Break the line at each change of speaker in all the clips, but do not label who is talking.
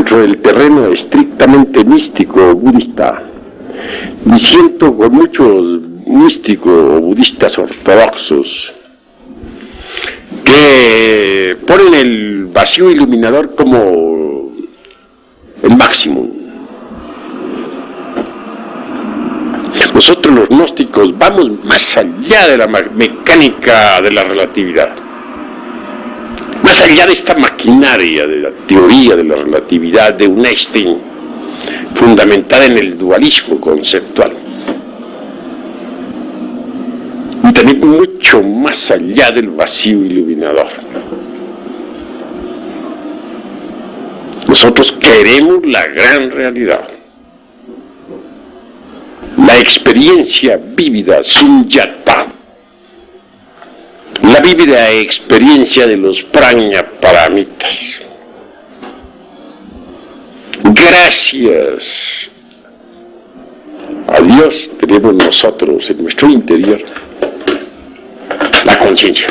dentro del terreno estrictamente místico budista, y siento con muchos místicos budistas ortodoxos que ponen el vacío iluminador como el máximo. Nosotros los gnósticos vamos más allá de la mecánica de la relatividad, más allá de esta maquinaria de la teoría de la relatividad de un Einstein fundamentada en el dualismo conceptual, y también mucho más allá del vacío iluminador. Nosotros queremos la gran realidad, la experiencia vívida, sunyata, la vívida experiencia de los prajna paramitas. Gracias a Dios tenemos nosotros en nuestro interior la conciencia.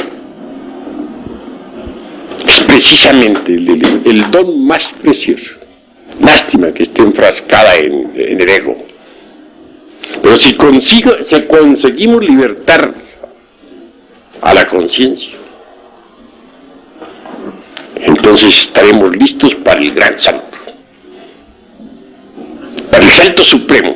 Es precisamente el don más precioso. Lástima que esté enfrascada en el ego. Pero si conseguimos libertar a la conciencia, entonces estaremos listos para el gran salto, para el salto supremo.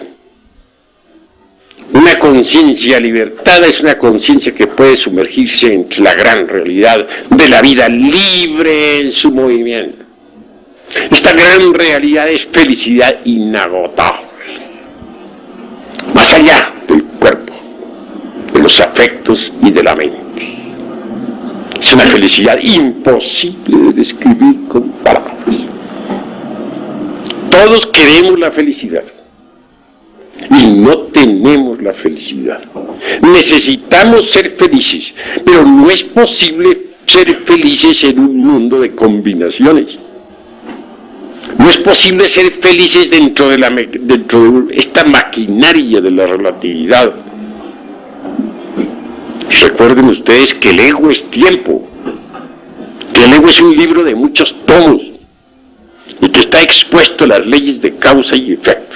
Una conciencia libertada es una conciencia que puede sumergirse entre la gran realidad de la vida libre en su movimiento. Esta gran realidad es felicidad inagotable, más allá del cuerpo, de los afectos y de la mente. Es una felicidad imposible de describir con palabras. Todos queremos la felicidad y no tenemos la felicidad. Necesitamos ser felices, pero no es posible ser felices en un mundo de combinaciones. No es posible ser felices dentro de esta maquinaria de la relatividad. Recuerden ustedes que el ego es tiempo, que el ego es un libro de muchos tomos y que está expuesto a las leyes de causa y efecto.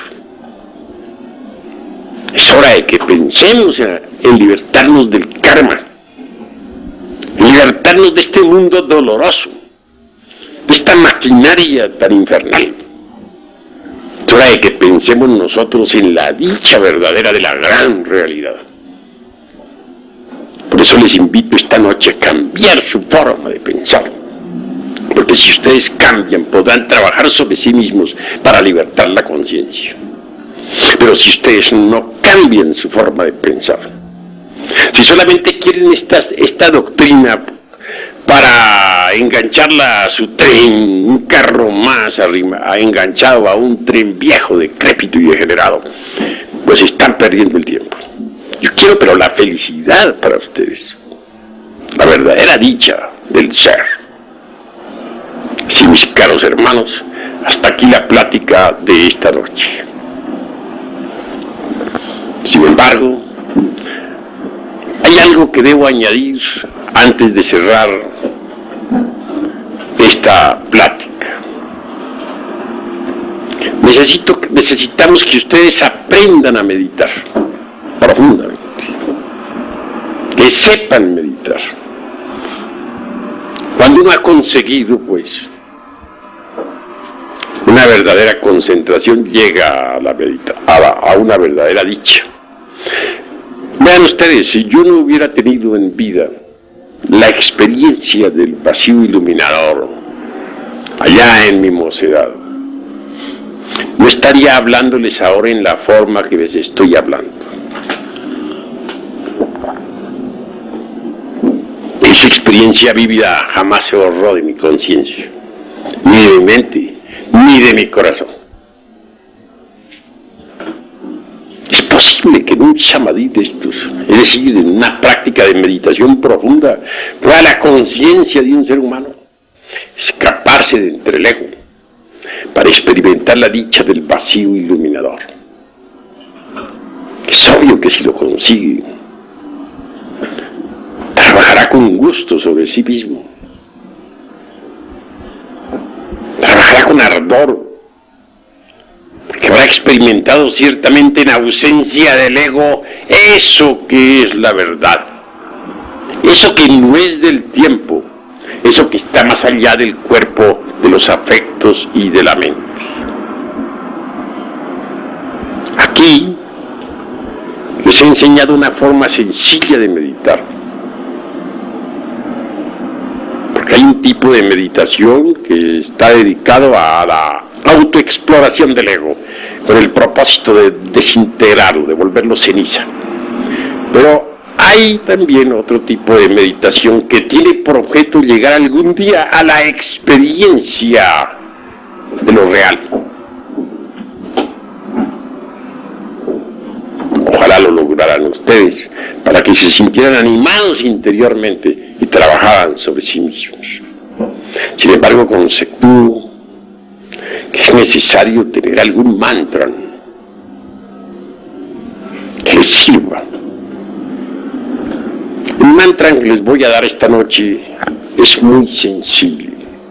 Es hora de que pensemos en libertarnos del karma, en libertarnos de este mundo doloroso, de esta maquinaria tan infernal. Es hora de que pensemos nosotros en la dicha verdadera de la gran realidad. Por eso les invito esta noche a cambiar su forma de pensar, porque si ustedes cambian podrán trabajar sobre sí mismos para libertar la conciencia. Pero si ustedes no cambian su forma de pensar, si solamente quieren esta doctrina para engancharla a su tren, un carro más enganchado a un tren viejo, decrépito y degenerado, pues están perdiendo el tiempo. Yo quiero pero la felicidad para ustedes, la verdadera dicha del ser. Así, mis caros hermanos, hasta aquí la plática de esta noche. Sin embargo, hay algo que debo añadir antes de cerrar esta plática. Necesitamos que ustedes aprendan a meditar profundamente, que sepan meditar. Cuando uno ha conseguido, pues, una verdadera concentración, llega a una verdadera dicha. Vean ustedes, si yo no hubiera tenido en vida la experiencia del vacío iluminador allá en mi mocedad, no estaría hablándoles ahora en la forma que les estoy hablando. Esa experiencia vívida jamás se borró de mi conciencia, ni de mi mente, ni de mi corazón. Es posible que en un samadhi de estos, es decir, en una práctica de meditación profunda, pueda la conciencia de un ser humano escaparse de entre el ego para experimentar la dicha del vacío iluminador. Es obvio que si lo consigue, trabajará con gusto sobre sí mismo, trabajará con ardor experimentado ciertamente en ausencia del ego eso que es la verdad, eso que no es del tiempo, eso que está más allá del cuerpo, de los afectos y de la mente. Aquí les he enseñado una forma sencilla de meditar, porque hay un tipo de meditación que está dedicado a la autoexploración del ego, con el propósito de desintegrarlo, de volverlo ceniza. Pero hay también otro tipo de meditación que tiene por objeto llegar algún día a la experiencia de lo real. Ojalá lo lograran ustedes, para que se sintieran animados interiormente y trabajaran sobre sí mismos. Sin embargo, conceptúo que es necesario tener algún mantra que les sirva. El mantra que les voy a dar esta noche es muy sencillo.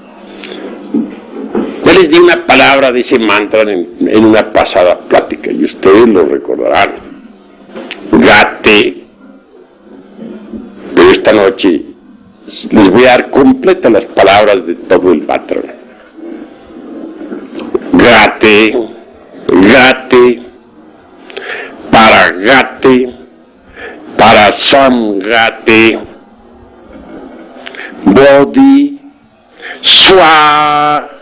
Ya les di una palabra de ese mantra en una pasada plática y ustedes lo recordarán. Gate. Pero esta noche les voy a dar completas las palabras de todo el mantra. Gate, gate, para samgate, bodhi, swaha.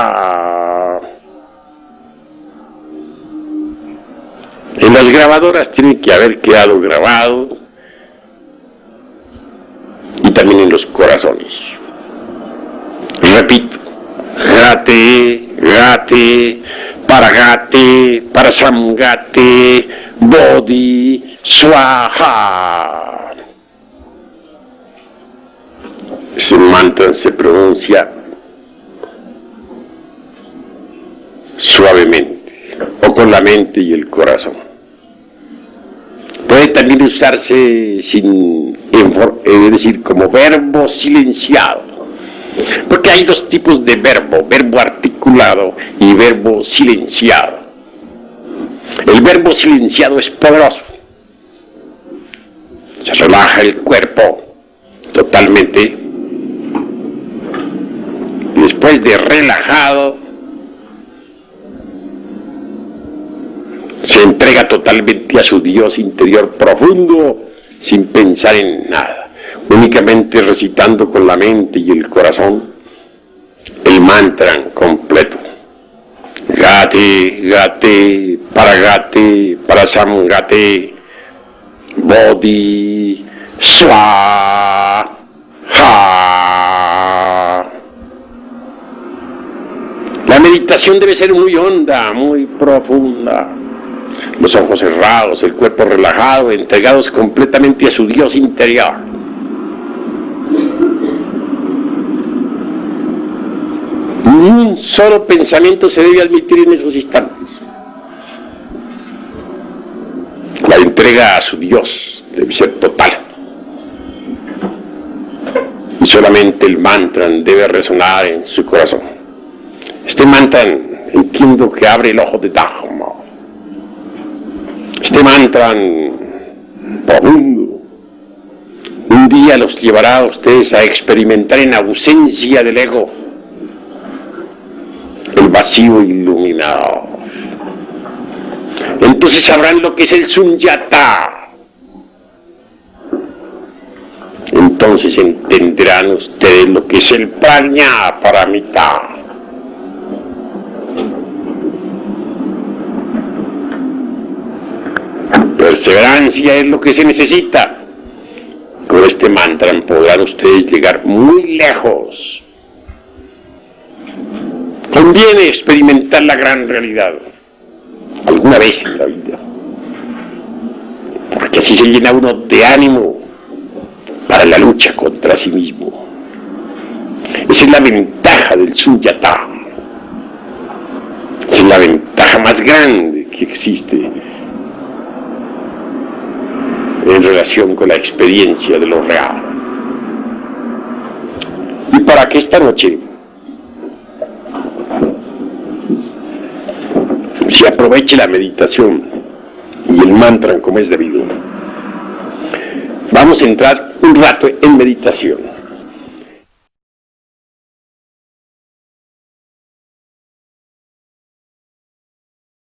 En las grabadoras tiene que haber quedado grabado, y también en los corazones. Repito, gate, gate, para samgate, bodhi, swaha. Ese mantra se pronuncia suavemente, o con la mente y el corazón. Puede también usarse es decir, como verbo silenciado, porque hay dos tipos de verbo articulado y verbo silenciado. El verbo silenciado es poderoso, se relaja el cuerpo totalmente, y después de relajado se entrega totalmente a su Dios interior profundo, sin pensar en nada, únicamente recitando con la mente y el corazón el mantra completo. Gate, gate, para samgate, bodhi, swaha. La meditación debe ser muy honda, muy profunda. Los ojos cerrados, el cuerpo relajado, entregados completamente a su Dios interior. Ni un solo pensamiento se debe admitir en esos instantes. La entrega a su Dios debe ser total. Y solamente el mantra debe resonar en su corazón. Este mantra entiendo que abre el ojo de Dharma. Este mantra profundo un día los llevará a ustedes a experimentar en ausencia del ego el vacío iluminado. Entonces sabrán lo que es el sunyata. Entonces entenderán ustedes lo que es el prajna paramita. Perseverancia es lo que se necesita. Con este mantra podrán ustedes llegar muy lejos. Conviene experimentar la gran realidad alguna vez en la vida, porque así se llena uno de ánimo para la lucha contra sí mismo. Esa es la ventaja del sunyata. Esa es la ventaja más grande que existe en relación con la experiencia de lo real. Y para que esta noche que aproveche la meditación y el mantra como es debido. Vamos a entrar un rato en meditación.